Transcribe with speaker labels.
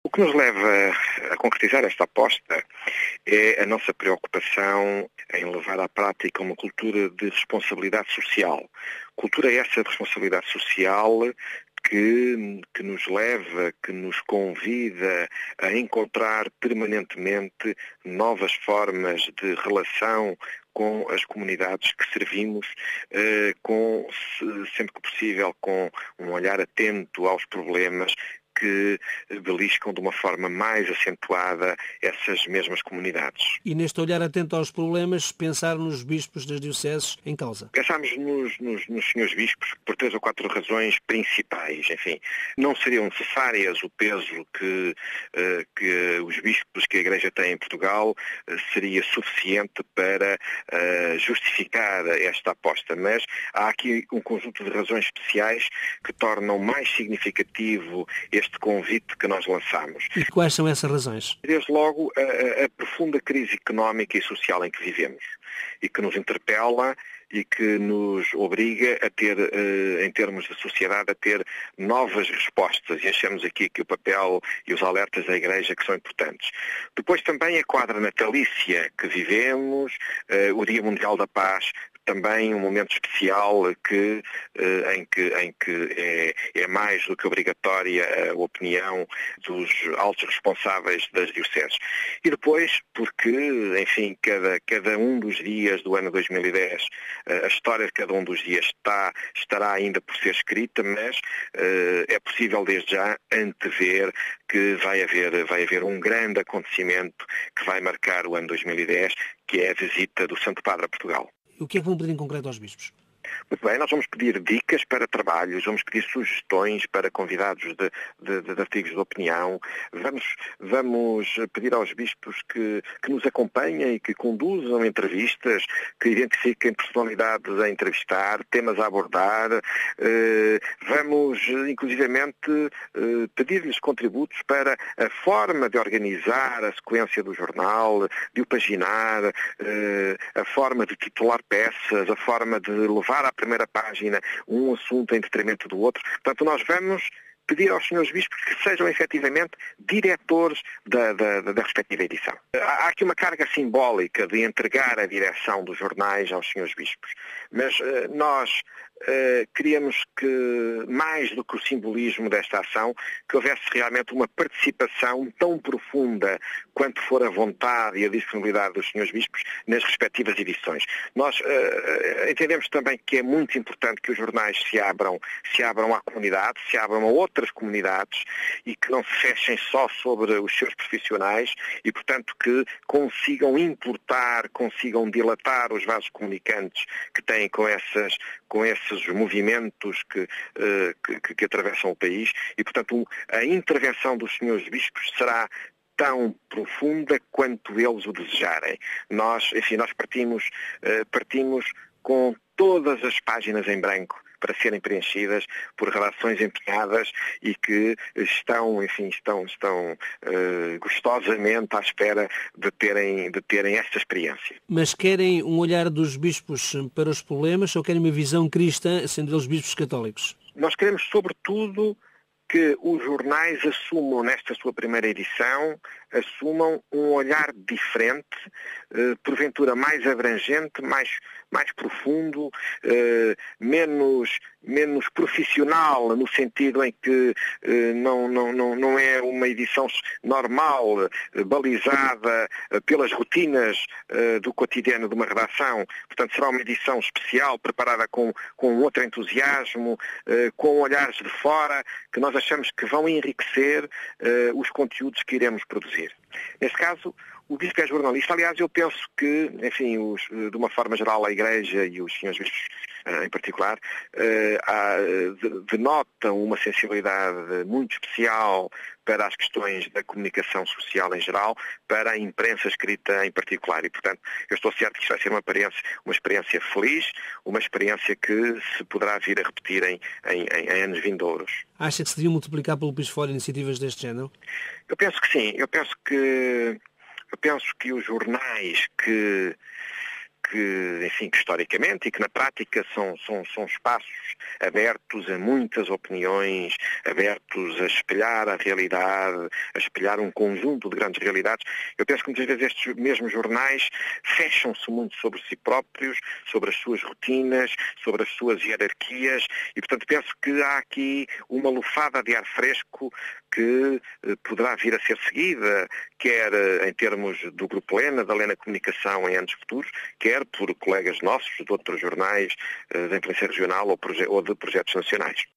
Speaker 1: O que nos leva a concretizar esta aposta é a nossa preocupação em levar à prática uma cultura de responsabilidade social. Cultura essa de responsabilidade social que nos leva, que nos convida a encontrar permanentemente novas formas de relação com as comunidades que servimos, sempre que possível, com um olhar atento aos problemas que beliscam de uma forma mais acentuada essas mesmas comunidades.
Speaker 2: E neste olhar atento aos problemas, pensar nos bispos das dioceses em causa?
Speaker 1: Pensámos nos senhores bispos por 3 ou 4 razões principais. Enfim, não seriam necessárias o peso que os bispos que a Igreja tem em Portugal seria suficiente para justificar esta aposta, mas há aqui um conjunto de razões especiais que tornam mais significativo este convite que nós lançamos.
Speaker 2: E quais são essas razões?
Speaker 1: Desde logo, a profunda crise económica e social em que vivemos e que nos interpela e que nos obriga a ter, em termos de sociedade, a ter novas respostas. E achamos aqui que o papel e os alertas da Igreja que são importantes. Depois também a quadra natalícia que vivemos, o Dia Mundial da Paz, também um momento especial em que é mais do que obrigatória a opinião dos altos responsáveis das dioceses. E depois, porque, enfim, cada um dos dias do ano 2010, a história de cada um dos dias estará ainda por ser escrita, mas é possível desde já antever que vai haver um grande acontecimento que vai marcar o ano 2010, que é a visita do Santo Padre a Portugal.
Speaker 2: O que é que vão pedir em concreto aos bispos?
Speaker 1: Muito bem, nós vamos pedir dicas para trabalhos, vamos pedir sugestões para convidados de artigos de opinião, vamos pedir aos bispos que nos acompanhem e que conduzam entrevistas, que identifiquem personalidades a entrevistar, temas a abordar, vamos inclusivamente pedir-lhes contributos para a forma de organizar a sequência do jornal, de o paginar, a forma de titular peças, a forma de levar à primeira página um assunto em detrimento do outro. Portanto, nós vamos pedir aos senhores bispos que sejam efetivamente diretores da respectiva edição. Há aqui uma carga simbólica de entregar a direção dos jornais aos senhores bispos, mas nós queríamos que, mais do que o simbolismo desta ação, que houvesse realmente uma participação tão profunda quanto for a vontade e a disponibilidade dos senhores bispos nas respectivas edições. Nós entendemos também que é muito importante que os jornais se abram à comunidade, se abram a outras comunidades e que não se fechem só sobre os seus profissionais e, portanto, que consigam importar, consigam dilatar os vasos comunicantes que têm com esses movimentos que atravessam o país e, portanto, a intervenção dos senhores bispos será tão profunda quanto eles o desejarem. Nós partimos com todas as páginas em branco para serem preenchidas por redações empenhadas e que estão gostosamente à espera de terem esta experiência.
Speaker 2: Mas querem um olhar dos bispos para os problemas ou querem uma visão cristã, sendo eles bispos católicos?
Speaker 1: Nós queremos, sobretudo, que os jornais assumam, nesta sua primeira edição, um olhar diferente, porventura mais abrangente, mais profundo, menos profissional, no sentido em que não é uma edição normal, balizada pelas rotinas do cotidiano de uma redação. Portanto, será uma edição especial, preparada com outro entusiasmo, com olhares de fora, que nós achamos que vão enriquecer os conteúdos que iremos produzir. Neste caso, o bispo é jornalista. Aliás, eu penso que, enfim, de uma forma geral, a Igreja e os senhores bispos em particular, denotam uma sensibilidade muito especial para as questões da comunicação social em geral, para a imprensa escrita em particular. E, portanto, eu estou certo que isto vai ser uma experiência feliz, uma experiência que se poderá vir a repetir em anos vindouros.
Speaker 2: Acha que se deviam multiplicar pelo país fora iniciativas deste género?
Speaker 1: Eu penso que sim. Eu penso que os jornais que que, enfim, que historicamente e que na prática são espaços abertos a muitas opiniões, abertos a espelhar a realidade, a espelhar um conjunto de grandes realidades. Eu penso que muitas vezes estes mesmos jornais fecham-se muito sobre si próprios, sobre as suas rotinas, sobre as suas hierarquias e, portanto, penso que há aqui uma lufada de ar fresco que poderá vir a ser seguida, quer em termos do Grupo Lena, da Lena Comunicação em anos futuros, quer por colegas nossos de outros jornais da influência regional ou de projetos nacionais.